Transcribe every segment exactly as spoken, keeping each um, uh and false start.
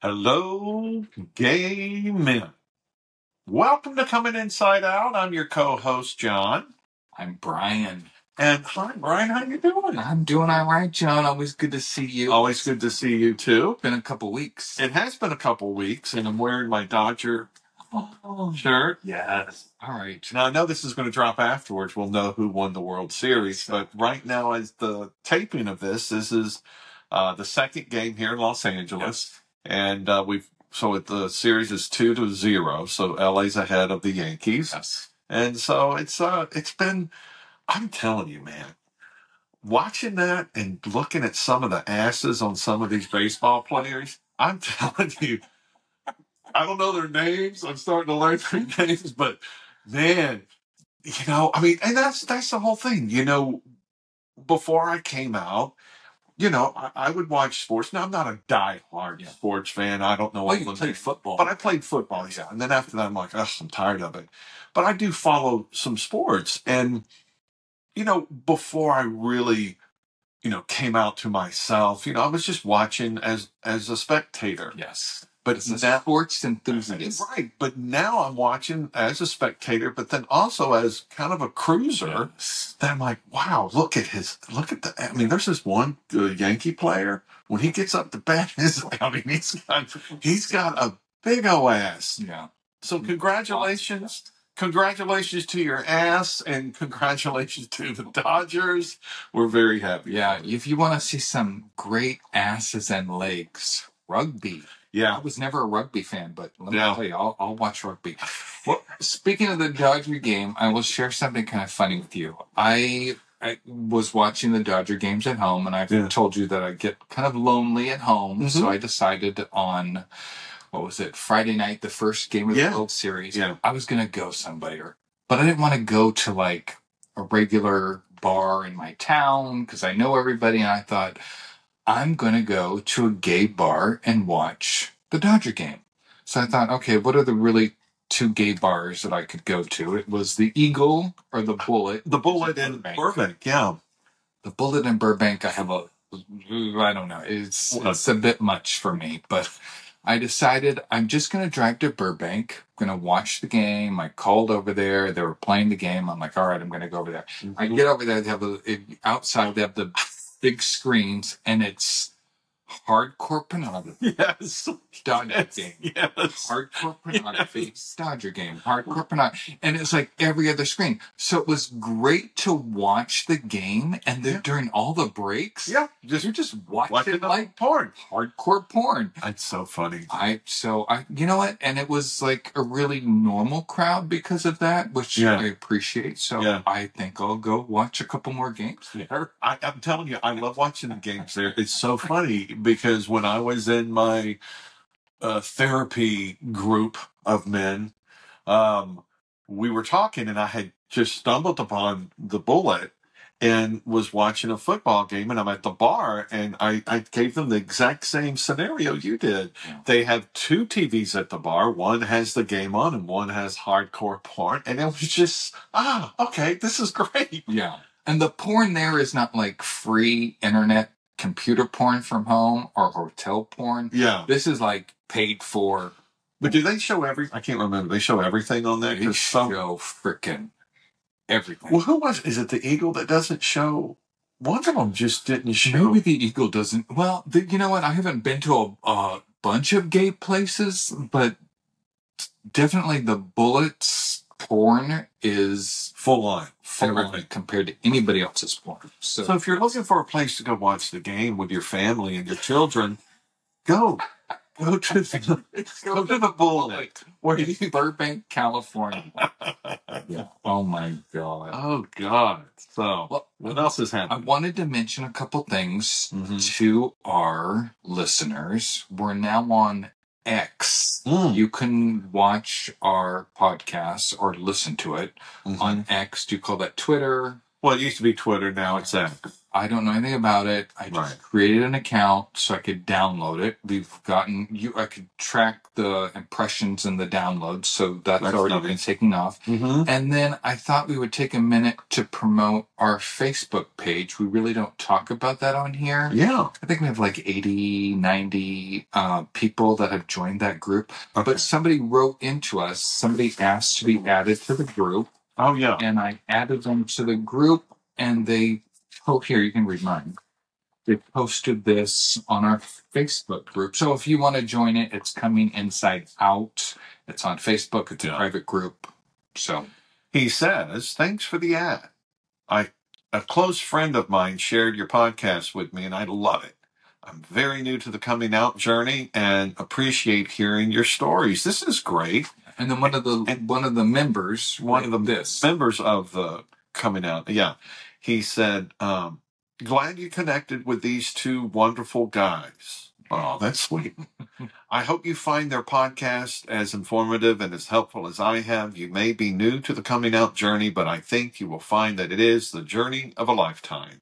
Hello, gay men. Welcome to Coming Inside Out. I'm your co-host, John. I'm Brian. And hi, Brian. How you doing? I'm doing all right, John. Always good to see you. Always good to see you, too. Been a couple weeks. It has been a couple weeks, and I'm wearing my Dodger Oh, shirt. yes. All right. Now, I know this is going to drop afterwards. We'll know who won the World Series. But right now, as the taping of this, this is uh, the second game here in Los Angeles. Yes. And uh, we've so it, the series is two to zero. So L A's ahead of the Yankees. Yes. And so it's uh it's been I'm telling you, man, watching that and looking at some of the asses on some of these baseball players, I'm telling you, I don't know their names. I'm starting to learn their names, but man, you know, I mean, and that's that's the whole thing. You know, before I came out, you know, I, I would watch sports. Now I'm not a diehard Yeah. sports fan. I don't know Well, all you the played names, football. but I played football, yeah. And then after that, I'm like, ugh, I'm tired of it. But I do follow some sports, and you know, before I really, you know, came out to myself, you know, I was just watching as as a spectator. Yes. But As a now, sports enthusiast. right. But now I'm watching as a spectator, but then also as kind of a cruiser. Yes. That I'm like, wow, look at his, look at the. I mean, there's this one uh, Yankee player when he gets up to bat. His, I mean, he's got he's got a big O ass. Yeah. So congratulations. Congratulations to your ass, and congratulations to the Dodgers. We're very happy. Yeah. If you want to see some great asses and legs, rugby. Yeah. I was never a rugby fan, but let me Yeah. tell you, I'll, I'll watch rugby. Well, speaking of the Dodger game, I will share something kind of funny with you. I I was watching the Dodger games at home, and I've Yeah. told you that I get kind of lonely at home, Mhm. so I decided on, what was it, Friday night, the first game of Yeah. the World Series, Yeah. I was going to go somewhere. But I didn't want to go to like a regular bar in my town because I know everybody, and I thought, I'm going to go to a gay bar and watch the Dodger game. So I thought, okay, what are the really two gay bars that I could go to? It was the Eagle or the Bullet. The Bullet in Burbank. Burbank, yeah. The Bullet in Burbank, I have a, I don't know, it's, What? it's a bit much for me, but I decided I'm just going to drive to Burbank. I'm going to watch the game. I called over there. They were playing the game. I'm like, all right, I'm going to go over there. Mhm. I get over there. They have the, it, outside, they have the big screens, and it's hardcore pornography. Yes. Dodger Yes. game. Yes. Hardcore pornography. Yes. Dodger game. Hardcore pornography. And it's like every other screen. So it was great to watch the game, and then Yeah. during all the breaks, Yeah. Just you're just watching, watching like porn. hardcore porn. That's so funny. I so I you know what, and it was like a really normal crowd because of that, which Yeah. I appreciate. So Yeah. I think I'll go watch a couple more games there. I, I'm telling you, I love watching the games there. It's so funny because when I was in my uh, therapy group of men, um, we were talking, and I had just stumbled upon the Bullet and was watching a football game, and I'm at the bar, and I, I gave them the exact same scenario you did. Yeah. They have two T Vs at the bar. One has the game on, and one has hardcore porn. And it was just, ah, okay, this is great. Yeah. And the porn there is not like free internet computer porn from home or hotel porn. Yeah. This is like paid for. But do they show every? I can't remember. They show everything on there. They 'Cause some- show frickin' everything. Well, who was? Is it the Eagle that doesn't show? One of them just didn't show. Maybe the Eagle doesn't. Well, the, you know what? I haven't been to a, a bunch of gay places, but definitely the Bullets porn is Full on. full on Everything. compared to anybody else's porn. So, So if you're looking for a place to go watch the game with your family and your children, go. Go to the, go to the Bullet. Where in you, Burbank, California. Yeah. Oh my God. oh, God. So, Well, what else is I happening? wanted to mention a couple things Mhm. to our listeners. We're now on X. Mm. You can watch our podcast or listen to it Mhm. on X. Do you call that Twitter? Well, it used to be Twitter. Now it's X. I don't know anything about it. I just Right. created an account so I could download it. We've gotten you. I could track the impressions and the downloads, so that's, That's already nice. been taken off. Mm-hmm. And then I thought we would take a minute to promote our Facebook page. We really don't talk about that on here. Yeah. I think we have like eighty, ninety uh, people that have joined that group. Okay. But somebody wrote into us. Somebody asked to be added to the group. Oh, yeah. And I added them to the group, and they, oh, here, you can read mine. They posted this on our Facebook group. So if you want to join it, it's Coming Inside Out. It's on Facebook. It's a Yeah. private group. So He says, thanks for the ad. I a close friend of mine shared your podcast with me, and I love it. I'm very new to the coming out journey and appreciate hearing your stories. This is great. And then one of the And one of the members, one of the this members of the coming out, yeah, he said, um, glad you connected with these two wonderful guys. Oh, that's sweet. I hope you find their podcast as informative and as helpful as I have. You may be new to the coming out journey, but I think you will find that it is the journey of a lifetime.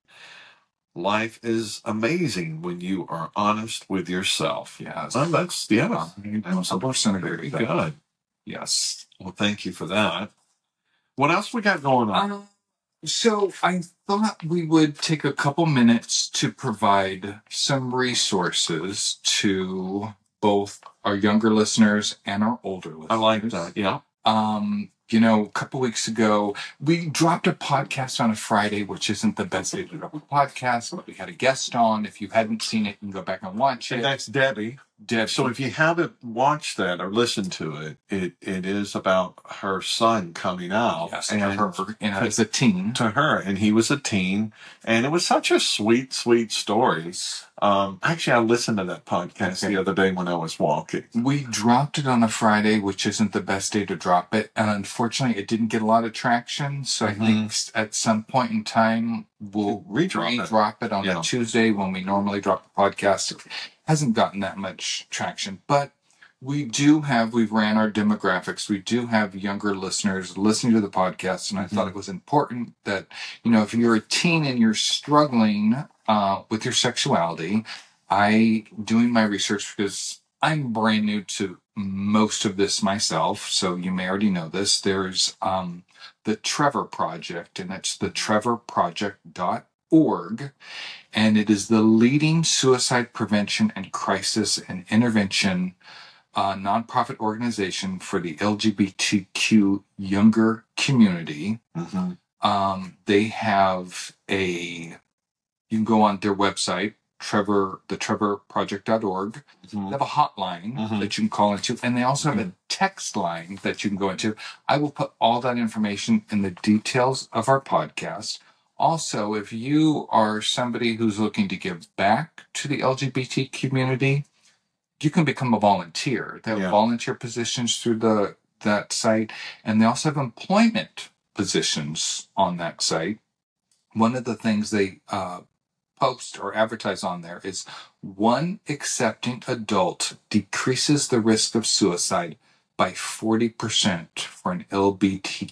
Life is amazing when you are honest with yourself. Yeah, well, that's yeah, I'm so percent agree with that. Good. Yes. Well, thank you for that. What else we got going on? Um, so I thought we would take a couple minutes to provide some resources to both our younger listeners and our older listeners. I like that. Yeah. Um, you know, a couple weeks ago, we dropped a podcast on a Friday, which isn't the best day to drop a podcast, but we had a guest on. If you hadn't seen it, you can go back and watch it. And that's Debbie. Debbie. So if you haven't watched that or listened to it, it, it is about her son coming out. Yes, and to her, and as a teen. To her, and he was a teen, and it was such a sweet, sweet story. Um, actually, I listened to that podcast Okay. the other day when I was walking. We dropped it on a Friday, which isn't the best day to drop it, and unfortunately, it didn't get a lot of traction. So mm-hmm. I think at some point in time, we'll redrop, redrop it. it on yeah. a Tuesday when we normally drop the podcast. It hasn't gotten that much traction, but we do have, we've ran our demographics. We do have younger listeners listening to the podcast. And I mm-hmm. thought it was important that, you know, if you're a teen and you're struggling uh, with your sexuality, I, doing my research, because I'm brand new to most of this myself, so you may already know this, there's um, the Trevor Project, and it's the trevor project dot org. And it is the leading suicide prevention and crisis and intervention a nonprofit organization for the L G B T Q younger community. Mm-hmm. Um, they have a, you can go on their website, Trevor, the trevor project dot org. Mm-hmm. They have a hotline mm-hmm. that you can call into, and they also have mm-hmm. a text line that you can go into. I will put all that information in the details of our podcast. Also, if you are somebody who's looking to give back to the L G B T community, you can become a volunteer. They have yeah. volunteer positions through the that site, and they also have employment positions on that site. One of the things they uh, post or advertise on there is one accepting adult decreases the risk of suicide by forty percent for an L G B T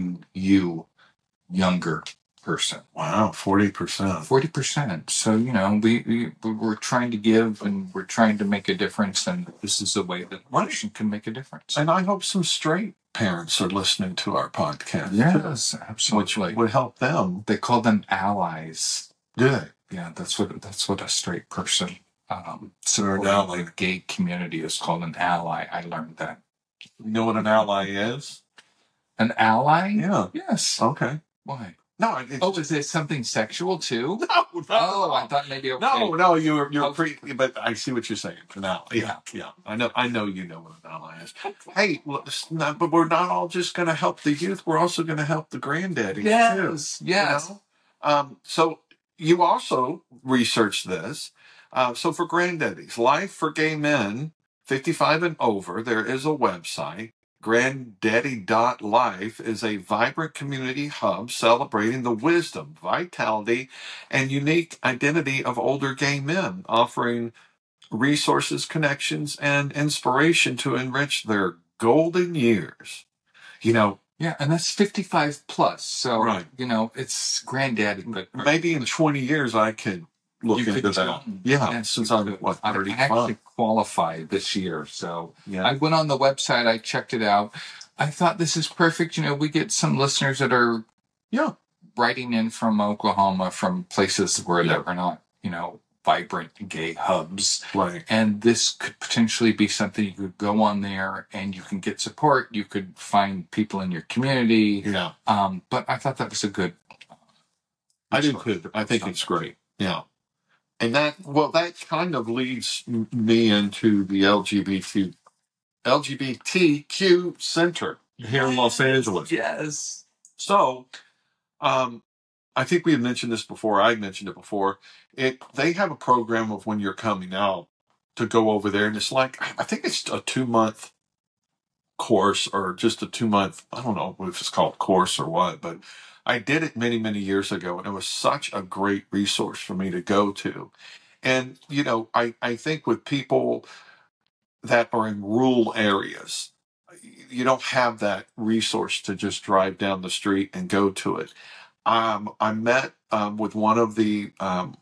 Q younger person. Wow, forty percent. forty percent. So, you know, we, we, we're trying to give and we're trying to make a difference, and this is a way that one can make a difference. And I hope some straight parents are listening to our podcast. Yes, too, absolutely. Which would help them. They call them allies. Good. Yeah, that's what that's what a straight person um so now the gay community is called an ally. I learned that. You know what an ally is? An ally? Yeah. Yes. Okay. Why? No, oh, is it something sexual too? No, no. Oh, I thought maybe. Okay. No, no, you're you're okay. Pre, but I see what you're saying. An ally, yeah, yeah. I know, I know, you know what an ally is. Hey, well, not, but we're not all just going to help the youth. We're also going to help the granddaddies yes, too. Yes. You know? Um. So you also researched this. Uh, so for granddaddies, Life for Gay Men, fifty-five and over, there is a website. Granddaddy dot life is a vibrant community hub celebrating the wisdom, vitality, and unique identity of older gay men, offering resources, connections, and inspiration to enrich their golden years. You know, Yeah, and that's fifty-five plus. So, Right. you know, it's granddaddy. But maybe in twenty years I could look you into could that. tell. Yeah, Yes, since you I'm could. what I thirty-five. actually qualified this year, so Yeah. I went on the website. I checked it out. I thought this is perfect. You know, we get some listeners that are Yeah. writing in from Oklahoma, from places where Yeah. there are not, you know, vibrant gay hubs. Right. And this could potentially be something you could go on there and you can get support. You could find people in your community. Yeah. Um, but I thought that was a good. I do too. I think it's great. Yeah. And that, well, that kind of leads m- me into the L G B T, L G B T Q Center here in Los Angeles. Yes. So, um, I think we had mentioned this before. I mentioned it before. It They have a program of when you're coming out to go over there, and it's like I think it's a two month course or just a two month. I don't know if it's called course or what, but I did it many many years ago, and it was such a great resource for me to go to. And you know, I I think with people that are in rural areas, you don't have that resource to just drive down the street and go to it. Um, I met um, with one of the um,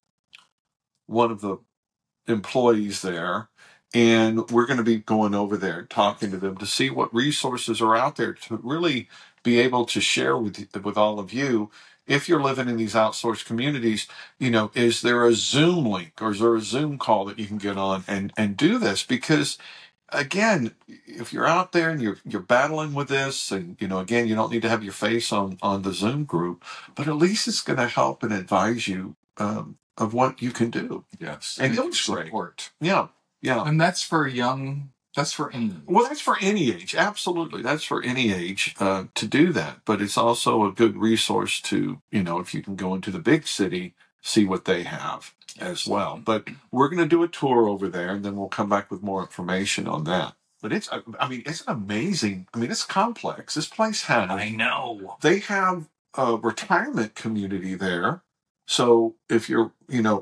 one of the employees there, and we're going to be going over there and talking to them to see what resources are out there to really be able to share with with all of you. If you're living in these outsourced communities, you know, is there a Zoom link or is there a Zoom call that you can get on and and do this? Because again, if you're out there and you're you're battling with this, and you know, again, you don't need to have your face on on the Zoom group, but at least it's going to help and advise you um, of what you can do. Yes. And And it was great. support. Yeah, yeah. And that's for young. That's for any. Well, that's for any age. Absolutely, that's for any age uh, to do that. But it's also a good resource to, you know, if you can go into the big city, see what they have as well. But we're going to do a tour over there, and then we'll come back with more information on that. But it's, I I mean, it's amazing. I mean, it's complex. This place has, I know. they have a retirement community there. So if you're, you know,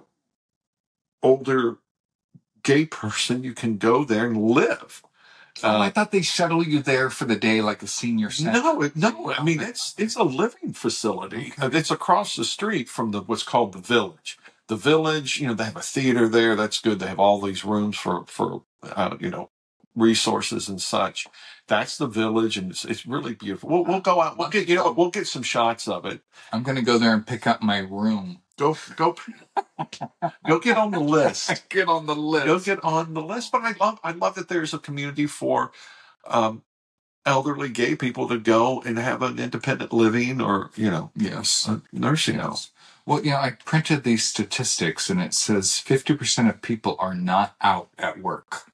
older gay person, you can go there and live. Oh, I thought they shuttle you there for the day like a senior center. No, it, no. I mean, it's it's a living facility. Uh, It's across the street from the what's called the Village. The Village, you know, they have a theater there. That's good. They have all these rooms for for uh, you know, resources and such. That's the Village, and it's it's really beautiful. We'll we'll go out. We'll get you know we'll get some shots of it. I'm gonna go there and pick up my room. Go go go get on the list. Get on the list. Go get on the list. But I love I love that there's a community for um, elderly gay people to go and have an independent living, or you know, Yes. a nursing home. Yes. Well, you know, I printed these statistics, and it says fifty percent of people are not out at work.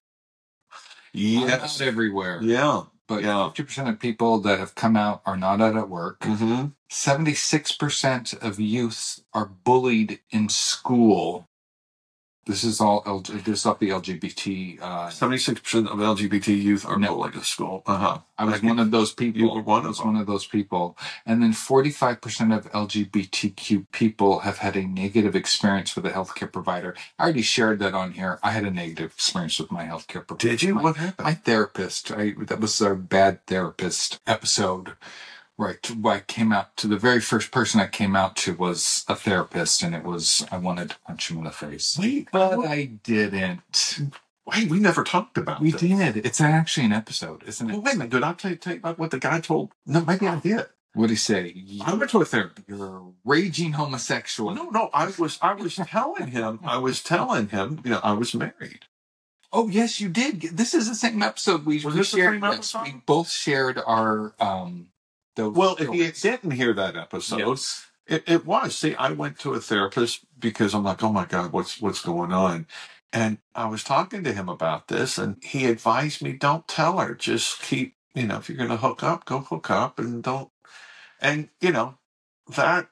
Yes, Not everywhere. yeah, But yeah. fifty percent of people that have come out are not out at work. Mm-hmm. seventy-six percent of youths are bullied in school. This is all L- this is up the L G B T. Uh, Seventy-six percent of L G B T youth are No. bullied at school. Uh huh. I was I one of those people. You were one I of was them. one of those people. And then forty-five percent of L G B T Q people have had a negative experience with a healthcare provider. I already shared that on here. I had a negative experience with my healthcare provider. Did you? My, What happened? my therapist. I, that was our bad therapist episode. Right. I came out to the very first person I came out to was a therapist, and it was, I wanted to punch him in the face. Wait, But what? I didn't. Wait, we never talked about We this. did. It's actually an episode, isn't it? Well, wait a minute. Did I tell you, tell you about what the guy told? No, maybe I did. What did he say? I went to a therapist. You're a raging homosexual. No, no. I was, I was telling him. I was telling him. You know, I was married. Oh, yes, you did. This is the same episode we, Was we this the shared. same Yes, episode? we both shared our um. Those Well, if you stories. didn't hear that episode, Yes. it, it was. See, I went to a therapist because I'm like, oh my God, what's what's going on? And I was talking to him about this, and he advised me, don't tell her. Just keep, you know, if you're going to hook up, go hook up, and don't. And you know, that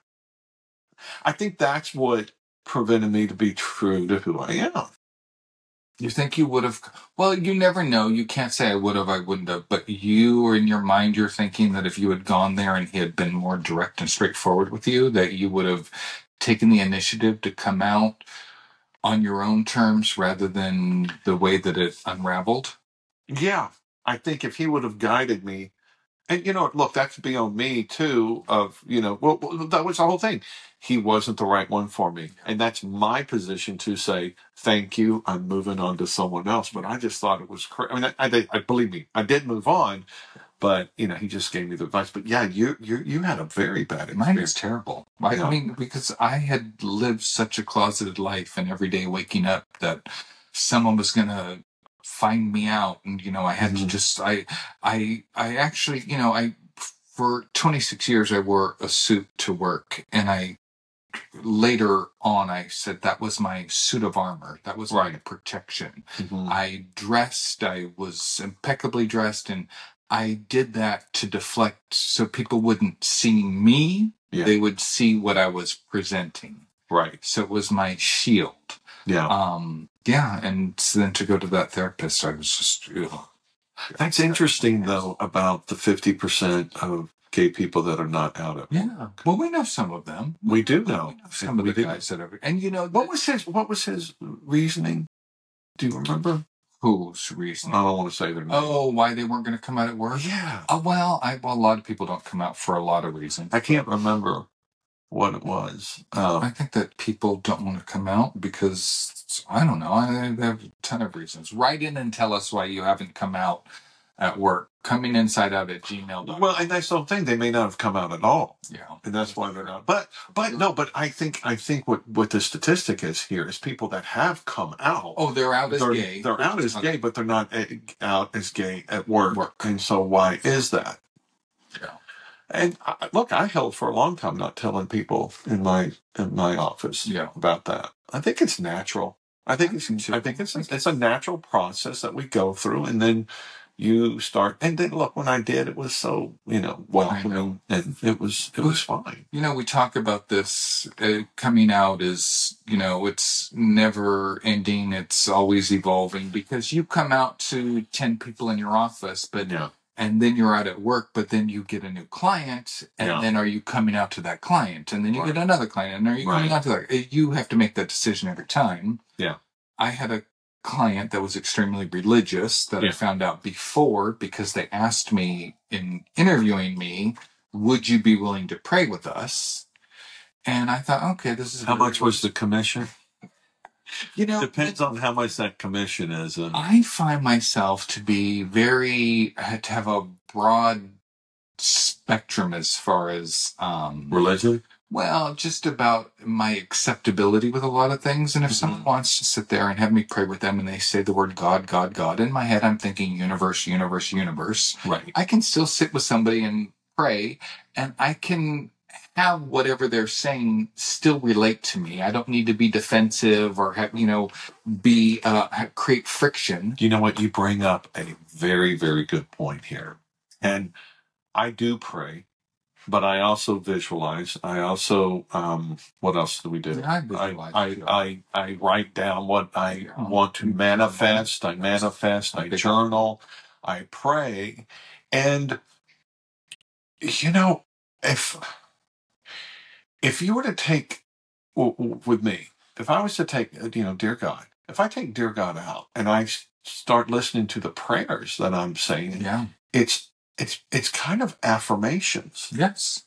I think that's what prevented me to be true to who I am. You think you would have? Well, you never know. You can't say I would have, I wouldn't have. But you, or in your mind, you're thinking that if you had gone there and he had been more direct and straightforward with you, that you would have taken the initiative to come out on your own terms rather than the way that it unraveled. Yeah, I think if he would have guided me And you know, look, that could be on me too. Of you know, well, well, that was the whole thing. He wasn't the right one for me, and that's my position to say thank you. I'm moving on to someone else. But I just thought it was crazy. I mean, I, I, I believe me, I did move on, but you know, he just gave me the advice. But yeah, you you you had a very bad experience. Mine is terrible. I, Yeah. I mean, because I had lived such a closeted life, and every day waking up that someone was gonna find me out, and you know, I had Mhm. to just, I, I, I actually, you know, I for twenty-six years I wore a suit to work, and I later on I said that was my suit of armor, that was my Right. protection. Mhm. I dressed, I was impeccably dressed, and I did that to deflect so people wouldn't see me, Yeah. they would see what I was presenting. Right. So it was my shield. Yeah. Um, yeah, and so then to go to that therapist, I was just, ugh. That's interesting though about the fifty percent of gay people that are not out of it. Yeah. Well, we know some of them. We do We know. know some of We the do. guys that are, and you know, What was his what was his reasoning? Do you remember? whose reasoning? I don't want to say their name. Oh, why they weren't going to come out at work? Yeah. Oh, well, I, well, a lot of people don't come out for a lot of reasons. I can't remember what it was. Uh, I think that people don't want to come out because, I don't know, I, they have a ton of reasons. Write in and tell us why you haven't come out at work. Coming inside out at gmail dot com. well, and that's the whole thing. They may not have come out at all. Yeah. And that's why they're not. But but no, but I think I think what, what the statistic is here is people that have come out. Oh, they're out as they're, gay. They're out as gay, but they're not a, out as gay at work. work. And so why is that? Yeah. And I, look, I held for a long time not telling people in my in my office Yeah. about that. I think it's natural. I think it's I think it's it's a natural process that we go through, and then you start. And then look, when I did, it was so you know welcoming, and it was it was fine. You know, we talk about this uh, coming out is, you know, it's never ending. It's always evolving because you come out to ten people in your office, but Yeah. and then you're out at work, but then you get a new client, and Yeah. then are you coming out to that client, and then you Right. get another client, and are you coming Right. out to that? You have to make that decision every time. Yeah. I had a client that was extremely religious that Yeah. I found out before because they asked me in interviewing me, would you be willing to pray with us? And I thought, okay, this is How much was the commission? You know, Depends on how much that commission is. And I find myself to be very to have a broad spectrum as far as um religion. Well, just about my acceptability with a lot of things. And if Mhm. someone wants to sit there and have me pray with them and they say the word God, God, God, in my head, I'm thinking universe, universe, universe. Right. I can still sit with somebody and pray, and I can have whatever they're saying still relate to me. I don't need to be defensive or have, you know, be, uh, create friction. You know what? You bring up a very, very good point here. And I do pray. But I also visualize. I also, um, what else do we do? Yeah, I visualize. I, I, I, I write down what I Yeah. want to manifest. I manifest. I journal. I pray. And, you know, if, if you were to take, w- w- with me, if I was to take, you know, dear God, if I take dear God out and I s- start listening to the prayers that I'm saying, Yeah. it's, it's, it's kind of affirmations. Yes.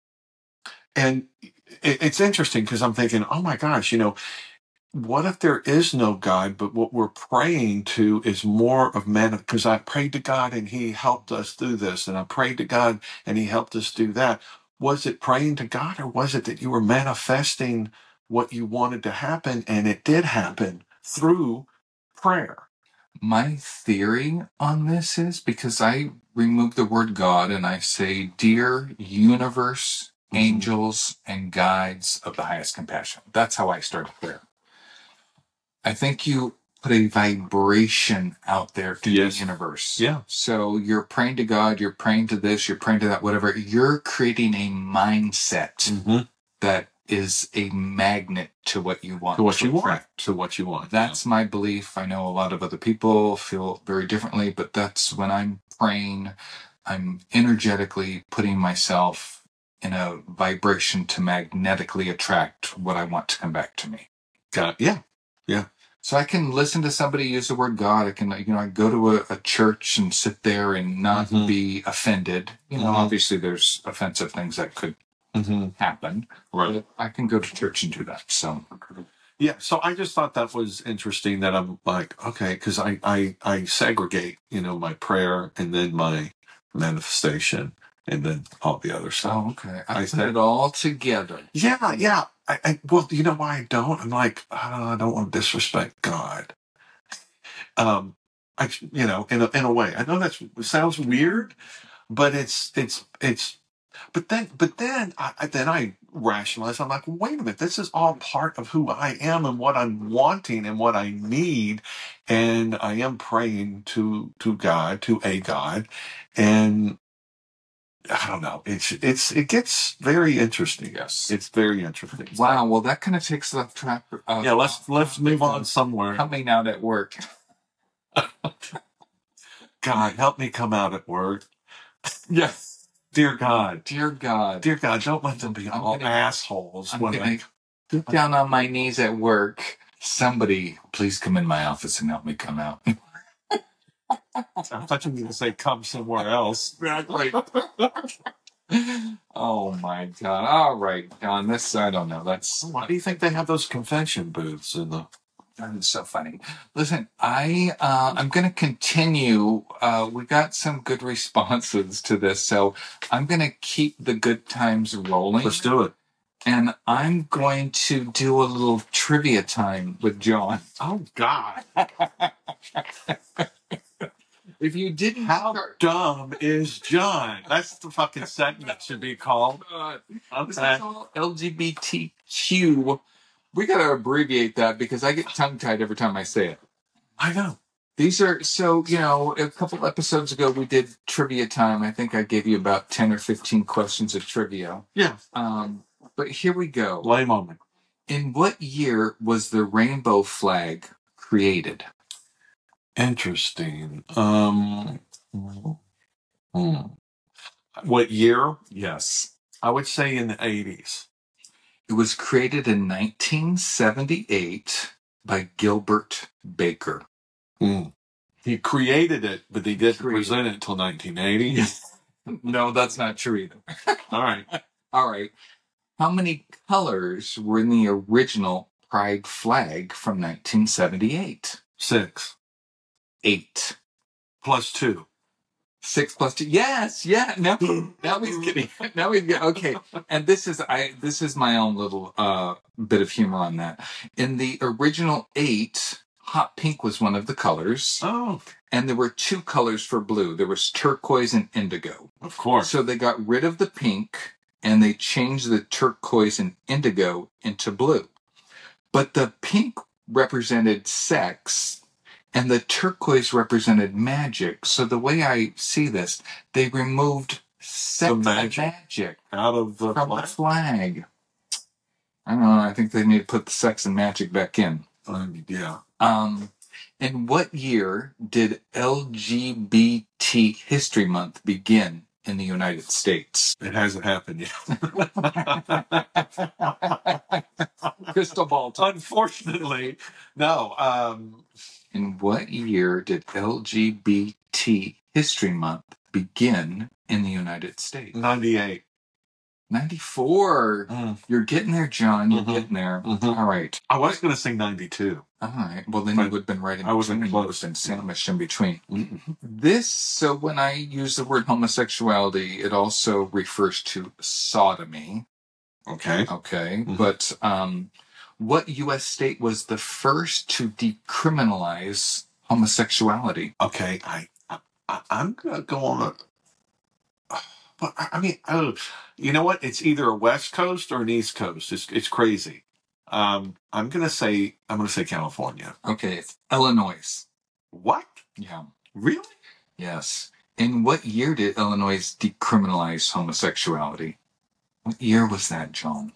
And it, it's interesting because I'm thinking, oh my gosh, you know, what if there is no God, but what we're praying to is more of man? Because I prayed to God and He helped us do this, and I prayed to God and He helped us do that. Was it praying to God, or was it that you were manifesting what you wanted to happen, and it did happen through prayer? My theory on this is because I remove the word God and I say, dear universe, Mhm. angels, and guides of the highest compassion. That's how I start prayer. I think you put a vibration out there to Yes. the universe. Yeah. So you're praying to God, you're praying to this, you're praying to that, whatever. You're creating a mindset Mm-hmm. that is a magnet to what you want. To what you attract. want. To what you want. That's my belief. I know a lot of other people feel very differently, but that's when I'm praying, I'm energetically putting myself in a vibration to magnetically attract what I want to come back to me. Got it. Yeah. Yeah. So I can listen to somebody use the word God. I can, you know, I go to a, a church and sit there and not Mhm. be offended. You know, Mhm. obviously there's offensive things that could Mm-hmm. happen. Right. But I can go to church and do that. So Yeah, so I just thought that was interesting that I'm like, okay, because I, I I segregate, you know, my prayer and then my manifestation and then all the other stuff. oh, okay. I, I put said- it all together. Yeah, yeah. I, I well, you know why I don't? I'm like, oh, I don't want to disrespect God. Um, I you know, in a in a way, I know that sounds weird, but it's it's it's. But then, but then, I, I- then I rationalize. I'm like, wait a minute. This is all part of who I am and what I'm wanting and what I need, and I am praying to to God, to a God, and I don't know. It's it's it gets very interesting. Yes. It's very interesting. Wow. Well, that kind of takes the track. Of Yeah. Let's let's move on somewhere. coming out at work. God, help me come out at work. Yes. Dear God. Dear God. Dear God, don't let them be I'm all gonna- assholes. I'm when gonna I, get down on my knees at work. Somebody, please come in my office and help me come out. I thought you were going to say come somewhere else. Exactly. Oh my God! All right, John. This I don't know. That's Why do you think they have those convention booths in the? That's so funny. Listen, I uh, I'm going to continue. Uh, we got some good responses to this, so I'm going to keep the good times rolling. Let's do it. And I'm going to do a little trivia time with John. Oh God! If you didn't, How start- dumb is John? That's the fucking segment should be called. Uh, this Okay. is all L G B T Q. We got to abbreviate that because I get tongue tied every time I say it. I know. These are so, you know, a couple episodes ago we did trivia time. I think I gave you about ten or fifteen questions of trivia. Yeah. Um, but here we go. Lame moment. In what year was the rainbow flag created? Interesting. Um. hmm. What year? Yes. I would say in the eighties. It was created in nineteen seventy-eight by Gilbert Baker. Mm. He created it, but he didn't Created. present it until nineteen eighty. No, that's not true either. All right. All right. How many colors were in the original Pride flag from nineteen seventy-eight? Six Eight. plus two. Six plus two. Yes, yeah. Now, now he's getting. Now he's getting. Okay, and this is I. This is my own little uh, bit of humor on that. In the original eight, hot pink was one of the colors, Oh, and there were two colors for blue. There was turquoise and indigo. of course. So they got rid of the pink and they changed the turquoise and indigo into blue. But the pink represented sex and the turquoise represented magic. So the way I see this, they removed sex The and magic. magic Out of the from flag. the flag. I don't know. I think they need to put the sex and magic back in. Um, yeah. Um, in what year did L G B T History Month begin in the United States? It hasn't happened yet. Crystal ball time. Unfortunately, no. Um, In what year did L G B T History Month begin in the United States? ninety-eight. ninety-four. Mm. You're getting there, John. You're Mhm. getting there. Mhm. All right. I was going to say ninety-two. All right. Well, then But you would have been right in I wasn't between. You would close. have been sandwiched in between. Mm-hmm. This, so when I use the word homosexuality, it also refers to sodomy. Okay. Okay. Mhm. But um, what U S state was the first to decriminalize homosexuality? Okay. I, I I'm going to go on a. But I I mean, oh, you know what? It's either a West Coast or an East Coast. It's it's crazy. Um, I'm gonna say I'm gonna say California. Okay, it's Illinois. What? Yeah. Really? Yes. In what year did Illinois decriminalize homosexuality? What year was that, John?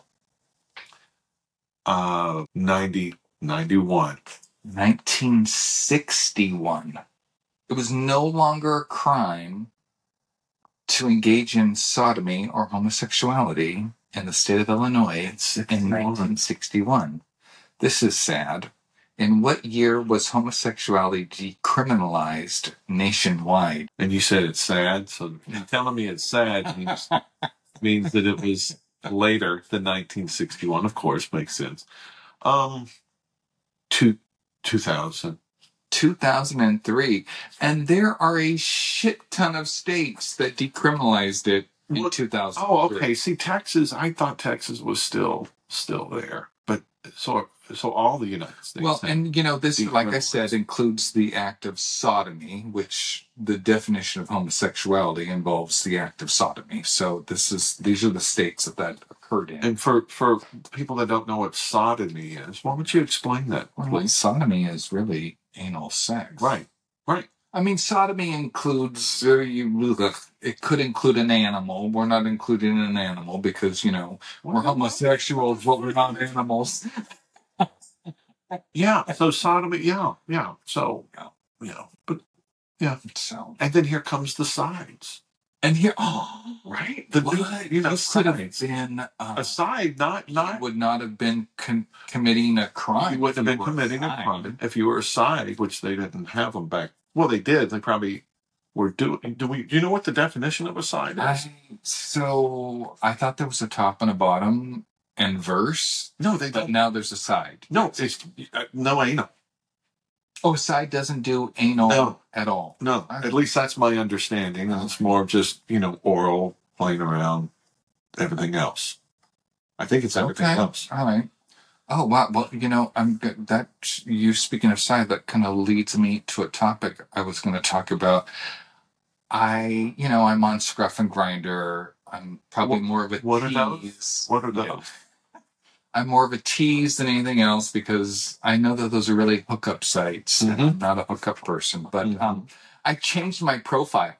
Uh, ninety, ninety-one. nineteen sixty-one. It was no longer a crime to engage in sodomy or homosexuality in the state of Illinois It's in nineteen sixty-one. This is sad. In what year was homosexuality decriminalized nationwide? And you said it's sad, so you telling me it's sad means, means that it was later than nineteen sixty-one. Of course, makes sense. Um, two, 2000. two thousand three. And there are a shit ton of states that decriminalized it in What? two thousand. Oh, okay. See, Texas, I thought Texas was still still there, but so so all the United States. Well, have and you know, this, like I decriminalized. said, includes the act of sodomy, which the definition of homosexuality involves the act of sodomy. So this is these are the states that that occurred in. And for for people that don't know what sodomy is, why don't you explain that, Well, please? sodomy is really anal sex. Right, right. I mean, sodomy includes, uh, you, it could include an animal. We're not including an animal because, you know, we're homosexuals, but we're not animals. Yeah, so sodomy, yeah, yeah. So, Yeah. you know, but yeah. So, And then here comes the sides, and here, oh, right? The new, what? you know, This could have sides. been, uh, A side, not you not would not have been con- committing a crime. you wouldn't have if been you were committing a side. crime if you were a side, which they didn't have them back. Well, they did. They probably were doing. Do we? Do you know what the definition of a side is? I, so I thought there was a top and a bottom and verse, No, they but don't. now there's a side. No, it's uh, no anal. Oh, side doesn't do anal No. at all. No, at least that's my understanding. And it's more of just you know oral, playing around, everything else. I think it's everything Okay. else. All right. Oh wow. Well, you know, I'm good. That you speaking of side, that kind of leads me to a topic I was going to talk about. I, you know, I'm on Scruff and Grinder. I'm probably What- more of a what are those? tease. What are Yeah. those? I'm more of a tease than anything else because I know that those are really hookup sites. And Mhm. I'm not a hookup person, but Mhm. um, I changed my profile.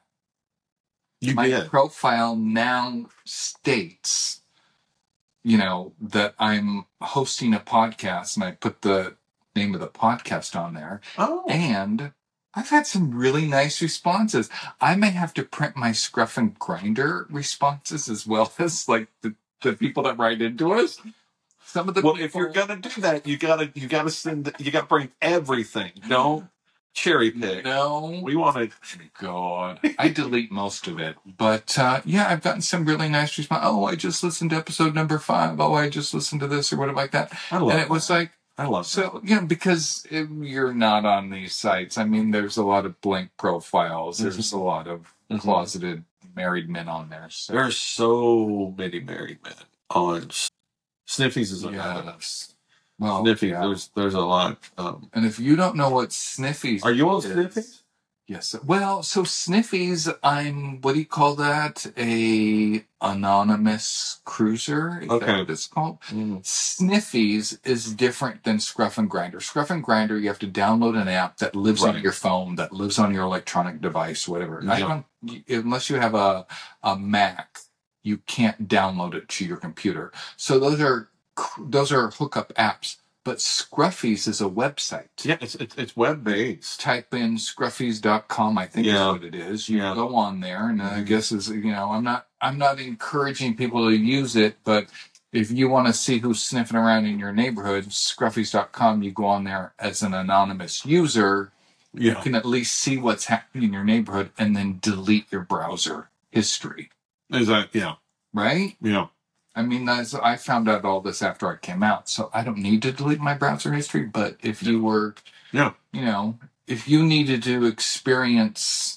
You my did. profile now states, you know, that I'm hosting a podcast, and I put the name of the podcast on there. Oh. And I've had some really nice responses. I may have to print my Scruff and Grinder responses as well as like the, the people that write into us. Some of the Well, people, if you're gonna do that, you gotta you gotta send you gotta bring everything. Don't cherry pick. no, We want to. God, I delete most of it. But uh, yeah, I've gotten some really nice response. Oh, I just listened to episode number five. Oh, I just listened to this or whatever like that. I love And it was like, I love so, you know, because if you're not on these sites, I mean, there's a lot of blank profiles. There's a lot of Mhm. closeted married men on there. So. There's so many married men on Sniffies is another. Yes. Well, Sniffies, yeah. there's there's a lot. Um, And if you don't know what Sniffies are you on is- Sniffies? Yes. Well, so Sniffies, I'm, what do you call that? A anonymous cruiser? Is Okay. that what it's called? Sniffies is different than Scruff and Grinder. Scruff and Grinder, you have to download an app that lives on Right. your phone, that lives on your electronic device, whatever. I Yeah. don't, you- unless you have a, a Mac, you can't download it to your computer. So those are, cr- those are hookup apps. But Scruffies is a website. Yeah, it's it's, it's web based. Type in scruffies dot com, I think Yeah. is what it is. You Yeah. go on there, and I Mhm. guess is you know I'm not I'm not encouraging people to use it, but if you want to see who's sniffing around in your neighborhood, scruffies dot com, you go on there as an anonymous user. You Yeah, can at least see what's happening in your neighborhood, and then delete your browser history. is that yeah Right? yeah. I mean, that's, I found out all this after I came out, so I don't need to delete my browser history. But if you were, Yeah. you know, if you needed to experience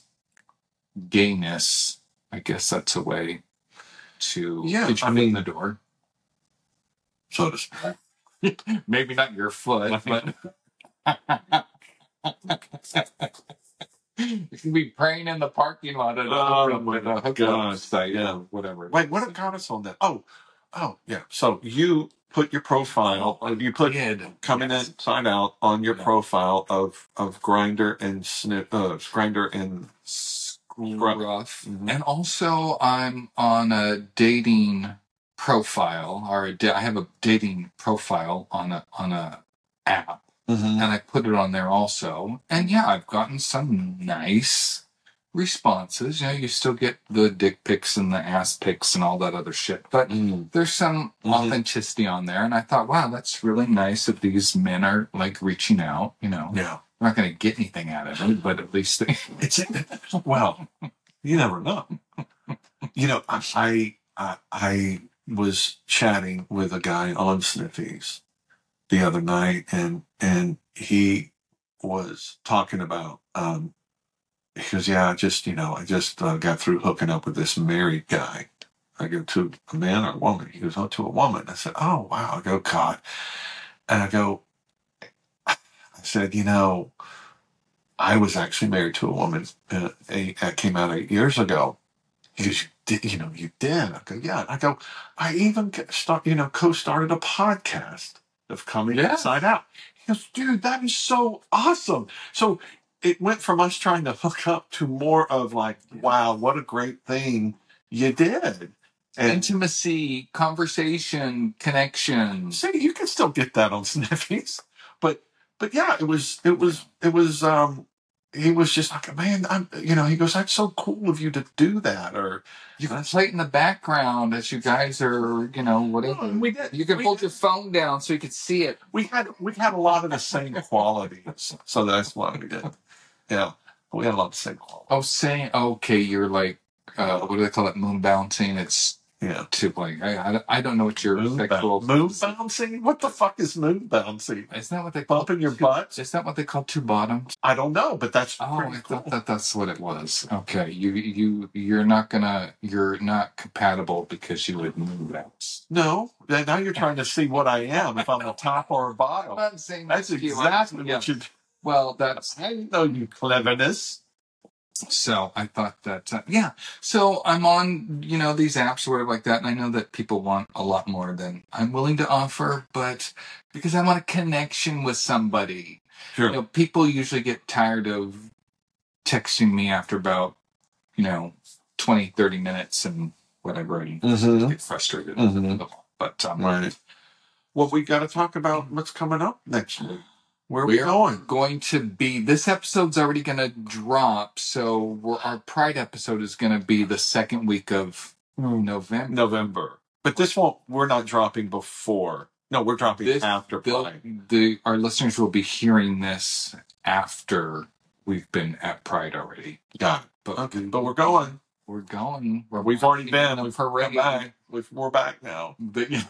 gayness, I guess that's a way to Yeah, get your I foot in mean- the door. So to speak. Maybe not your foot, but you can be praying in the parking lot at a Oh, hookup- my at a hookup God. site Yeah. or whatever. Wait, what got us on that? Oh, oh yeah. So you put your profile. uh, You put Kid. coming Yes. in, sign out on your Yeah. profile of of Grinder and Snip, uh, Grinder and Scruff. Mhm. And also, I'm on a dating profile, or a da- I have a dating profile on a on a app, Mhm. and I put it on there also. And yeah, I've gotten some nice responses. You know, you still get the dick pics and the ass pics and all that other shit, but Mm. there's some Mhm. authenticity on there. And I thought, wow, that's really nice that these men are like reaching out. You know, Yeah. I'm not going to get anything out of it, but at least they. It's well, you never know. You know, I I I was chatting with a guy on Sniffies the other night, and and he was talking about. Um, he goes, yeah, I just you know, I just uh, got through hooking up with this married guy. I go, to a man or a woman? He goes, oh, to a woman. I said, oh wow. I go, God, and I go, I said, you know, I was actually married to a woman. Uh, a, that came out eight years ago. He goes, you did, you know, you did. I go, yeah. I go, I even get start, you know, co-started a podcast of Coming Yeah. Inside Out. He goes, dude, that is so awesome. So it went from us trying to hook up to more of like, wow, what a great thing you did. And Intimacy, conversation, connection. see, you can still get that on Sniffies, but but yeah, it was it was it was um he was just like, man, I'm you know, he goes, that's so cool of you to do that. Or You can play it in the background as you guys are, you know, whatever. we did. You can we, hold your phone down so you can see it. we had we had a lot of the same qualities, so that's why we did. Yeah, we had a lot of the same qualities. Oh, saying okay, you're like, uh, what do they call it? Moon bouncing. It's Yeah, to like, I, I, I don't know what your moon, sexual boun- moon bouncing. What the fuck is moon bouncing? Isn't that what they call Bumping your two, butt? Is that what they call two bottoms? I don't know, but that's Oh, pretty I cool. thought that that's what it was. Okay, you you you're not gonna you're not compatible because you would moon bounce. No, now you're trying to see what I am, if I'm a top or a bottom. I'm not saying That's you. exactly Yeah. what you. Well, that's I know you cleverness. so I thought that uh, yeah. So I'm on you know these apps or whatever like that, and I know that people want a lot more than I'm willing to offer, but because I want a connection with somebody. Sure. You know, people usually get tired of texting me after about you know twenty, thirty minutes and whatever, and Mhm. get frustrated. Mhm. But um, Right. Well, we got to talk about what's coming up next week. Where are we we're going? going to be. This episode's already going to drop, so we're, our Pride episode is going to be the second week of November. November. But this won't. We're not dropping before. No, we're dropping This, after they'll- Pride. The our listeners will be hearing this after we've been at Pride already. Got it. But Okay, but we're going. we're going. We're We've already been. in the We've come parade. back. We've, we're back now. The,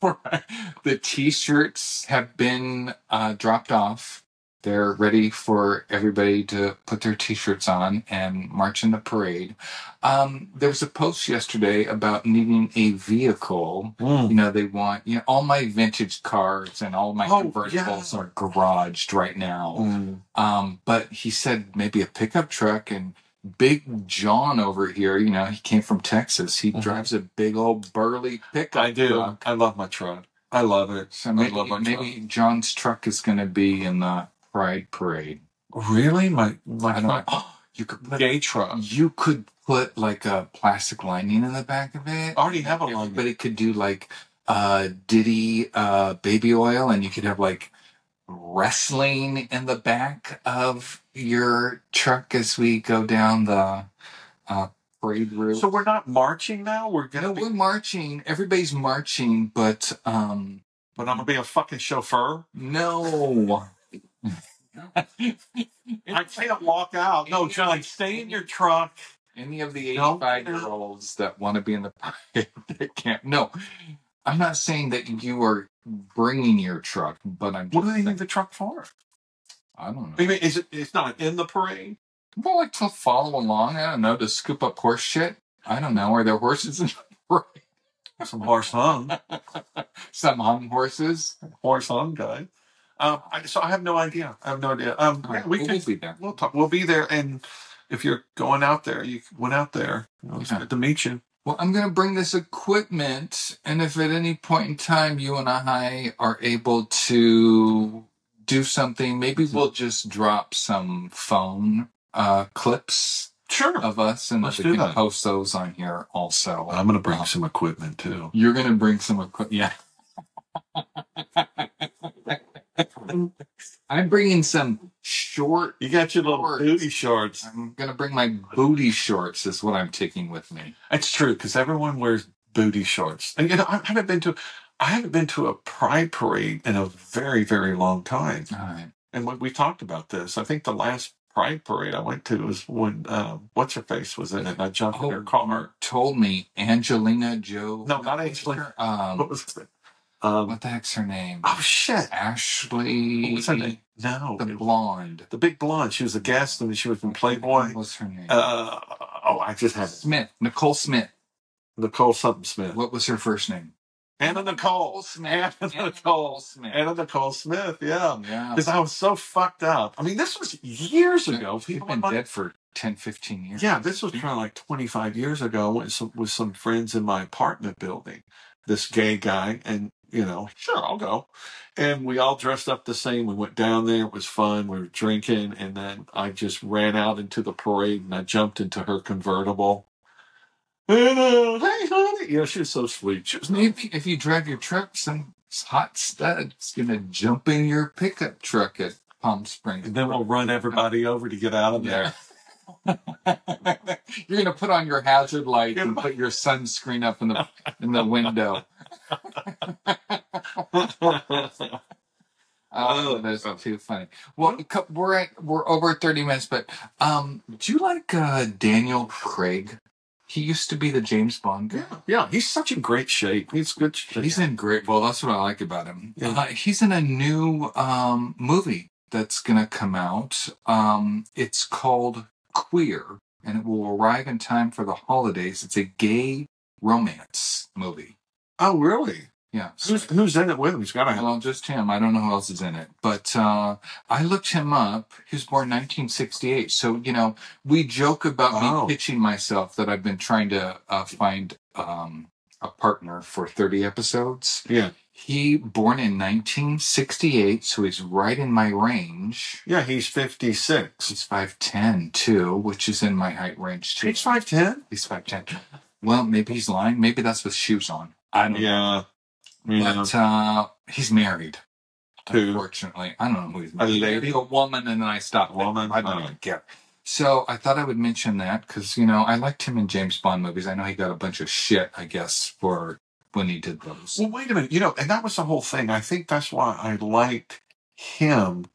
the t-shirts have been uh, dropped off. They're ready for everybody to put their t-shirts on and march in the parade. Um, there was a post yesterday about needing a vehicle. Mm. You know, they want, you know, all my vintage cars and all my Oh, convertibles yeah. are garaged right now. Mm. Um, but he said maybe a pickup truck. And Big John over here, you know, he came from Texas. He Mhm. drives a big old burly pickup I do. truck. I love my truck. I love it. So I maybe, love my maybe truck. John's truck is going to be in the Pride Parade. Really? My my I don't know. truck? Oh, you could put Gay truck. you could put like a plastic lining in the back of it. I already have a lining. Everybody could do like uh Diddy uh baby oil, and you could have like wrestling in the back of your truck as we go down the uh parade route. So we're not marching now. We're gonna. no, be, we're marching. Everybody's marching, but um but I'm gonna be a fucking chauffeur. no. I can't walk out. No, John, stay in your truck. Any of the No. eighty-five year olds that want to be in the parade, they can't. No, I'm not saying that you are bringing your truck, but I'm. What do just they need saying- the truck for? I don't know. I mean, is it? It's not in the parade. Well, like to follow along. I don't know, to scoop up horse shit. I don't know. Are there horses in the parade? Some horse hung, Some hung horses. horse hung guy. Um, I, so I have no idea. I have no idea. Um, All right, we we'll, can. we'll be there. We'll talk. We'll be there, and if you're going out there, you went out there. You know, it's Yeah. good to meet you. Well, I'm going to bring this equipment, and if at any point in time you and I are able to do something, maybe we'll just drop some phone uh, clips Sure. of us, and Let's we do can that. post those on here also. I'm gonna bring Um, some equipment too. You're going to bring some equipment, yeah. I'm bringing some short. You got your little shorts. booty shorts. I'm gonna bring my booty shorts. Is what I'm taking with me. It's true because everyone wears booty shorts. And you know, I haven't been to, I haven't been to a pride parade in a very, very long time. All right. And when we talked about this, I think the last pride parade I went to was when uh, what's her face was in it. And I jumped Oh, in her car. Told me Angelina Joe. No, not Angelina. Um, what was it? Um, what the heck's her name? Oh shit, Ashley. What was her name? No, the blonde, the big blonde. She was a guest, and she was from Playboy. What was her name? Uh, oh, I just had it. Smith. Nicole Smith. Nicole something Smith. What was her first name? Anna Nicole Smith. Anna, Anna Nicole Smith. Anna Nicole Smith. Yeah. Yeah. Because I was so fucked up. I mean, this was years ago. She's been my, dead for ten, fifteen years. Yeah, this was probably like twenty-five years ago with some, with some friends in my apartment building. This gay guy, and, you know, sure, I'll go. And we all dressed up the same. We went down there. It was fun. We were drinking. And then I just ran out into the parade, and I jumped into her convertible. And, uh, hey, honey. Yeah, she was so sweet. She was Maybe if you drive your truck, some hot stud's going to jump in your pickup truck at Palm Springs. And then we'll run everybody over to get out of there. You're going to put on your hazard light and put your sunscreen up in the in the window. Oh, that's too funny. Well, we're at, we're over thirty minutes, but um, do you like uh, Daniel Craig? He used to be the James Bond guy. Yeah, yeah, he's such in great shape. He's good. Shape. He's in great. Well, that's what I like about him. Yeah. Uh, he's in a new um, movie that's going to come out. Um, it's called Queer, and it will arrive in time for the holidays. It's a gay romance movie. Oh, really? Yeah. Who's, who's in it with him? He's got to have. Well, just him. I don't know who else is in it. But uh, I looked him up. He was born nineteen sixty-eight. So, you know, we joke about Oh. me pitching myself that I've been trying to uh, find um, a partner for thirty episodes. Yeah. He born in nineteen sixty-eight, so he's right in my range. Yeah, he's fifty-six. He's five ten, too, which is in my height range, too. He's five ten? He's five ten. Well, maybe he's lying. Maybe that's with shoes on. I don't Yeah. know. Yeah. But uh, he's married. Who? Unfortunately. I don't know who he's A married. lady? A woman, and then I stopped. Woman? I don't Oh. even care. So I thought I would mention that because, you know, I liked him in James Bond movies. I know he got a bunch of shit, I guess, for when he did those. Well, wait a minute. You know, and that was the whole thing. I think that's why I liked him.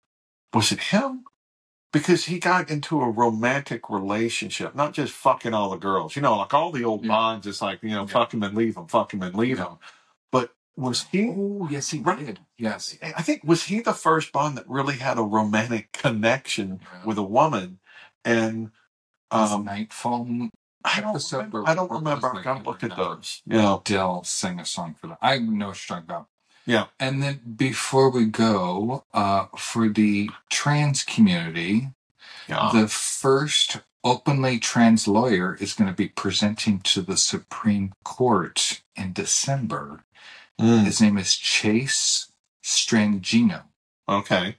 Was it him? Because he got into a romantic relationship, not just fucking all the girls. You know, like all the old Yeah. Bonds, it's like, you know, Yeah. fuck him and leave him, fuck him and leave Yeah. him. But was he, Oh, yes, he Right. did. Yes. I think, was he the first Bond that really had a romantic connection Yeah. with a woman? And His um, Nightfall I don't episode remember. where- I don't where remember. was I gotta it? look at No. those. You know, Adele sang a song for that. I know what you're talking about. yeah. And then before we go, uh, for the trans community, Yeah. the first openly trans lawyer is going to be presenting to the Supreme Court in December. Mm, His name is Chase Strangino. okay.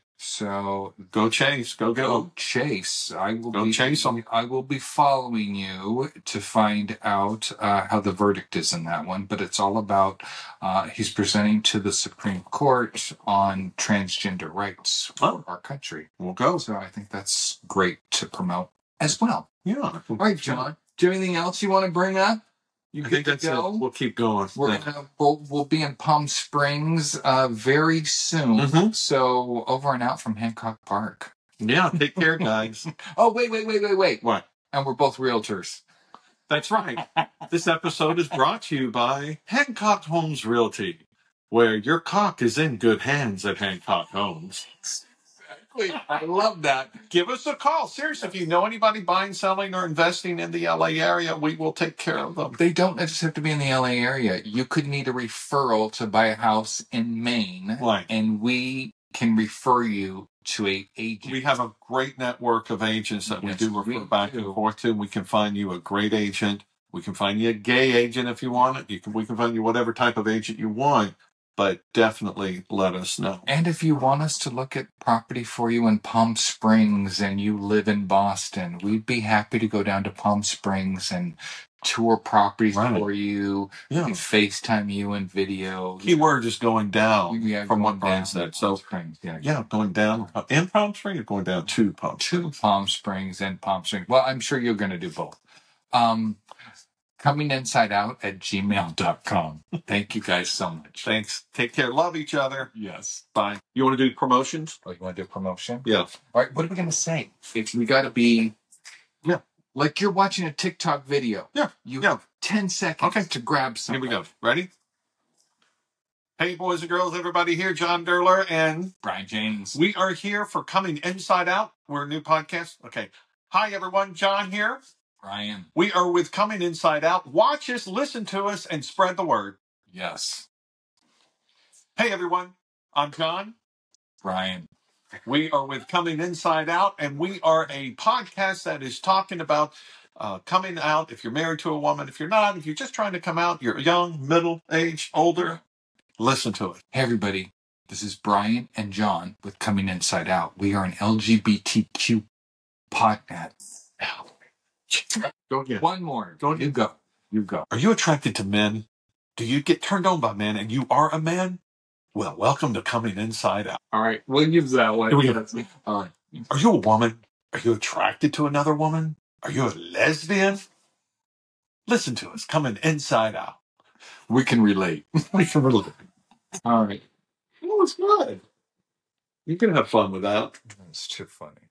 So Go Chase. Go get go him. Chase. I will Go be chase 'em. I will be following you to find out uh, how the verdict is in that one. But it's all about uh, he's presenting to the Supreme Court on transgender rights for Oh. our country. We'll go. So I think that's great to promote as well. Yeah. All right, John. Do you have anything else you want to bring up? You I good think to that's go? it. We'll keep going. We're Yeah. gonna we'll, we'll be in Palm Springs uh, very soon. Mhm. So over and out from Hancock Park. Yeah. Take care, guys. Oh wait wait wait wait wait. What? And we're both realtors. That's right. This episode is brought to you by Hancock Homes Realty, where your cock is in good hands at Hancock Homes. Exactly. I love that. Give us a call. Seriously, if you know anybody buying, selling, or investing in the L A area, we will take care of them. They don't just have to be in the L A area. You could need a referral to buy a house in Maine, Right. and we can refer you to a agent. We have a great network of agents that we Yes, do refer we back do. and forth to. We can find you a great agent. We can find you a gay agent if you want it. You can. We can find you whatever type of agent you want. but definitely let us know. And if you want us to look at property for you in Palm Springs and you live in Boston, we'd be happy to go down to Palm Springs and tour properties Right. for you. Yeah. We FaceTime you in video. Keyword is going down Yeah, from going what Brian down said. to So, Palm Springs. Yeah, yeah, going down uh, in Palm Springs or going down to Palm to Springs? Palm Springs and Palm Springs. Well, I'm sure you're going to do both. Um, coming inside out at gmail dot com. Thank you guys so much. Thanks. Take care. Love each other. Yes. Bye. You want to do promotions? Oh, you want to do a promotion? Yeah. All right. What are we going to say? If we got to be, yeah, like you're watching a TikTok video. Yeah. You yeah. have ten seconds okay. to grab something. Here we go. Ready? Hey, boys and girls, everybody here, John Derler and Brian James. We are here for Coming Inside Out. We're a new podcast. Okay. Hi, everyone. John here. Brian. We are with Coming Inside Out. Watch us, listen to us, and spread the word. Yes. Hey, everyone. I'm John. Brian. We are with Coming Inside Out, and we are a podcast that is talking about uh, coming out. If you're married to a woman, if you're not, if you're just trying to come out, you're young, middle age, older, listen to it. Hey, everybody. This is Brian and John with Coming Inside Out. We are an L G B T Q podcast. Go again. One more. Go again. You go. You go. Are you attracted to men? Do you get turned on by men and you are a man? Well, welcome to Coming Inside Out. All right. We'll give that one. Here we go. All right. Are you a woman? Are you attracted to another woman? Are you a lesbian? Listen to us. Coming Inside Out. We can relate. We can relate. All right. Oh, it's good. You can have fun with that. That's too funny.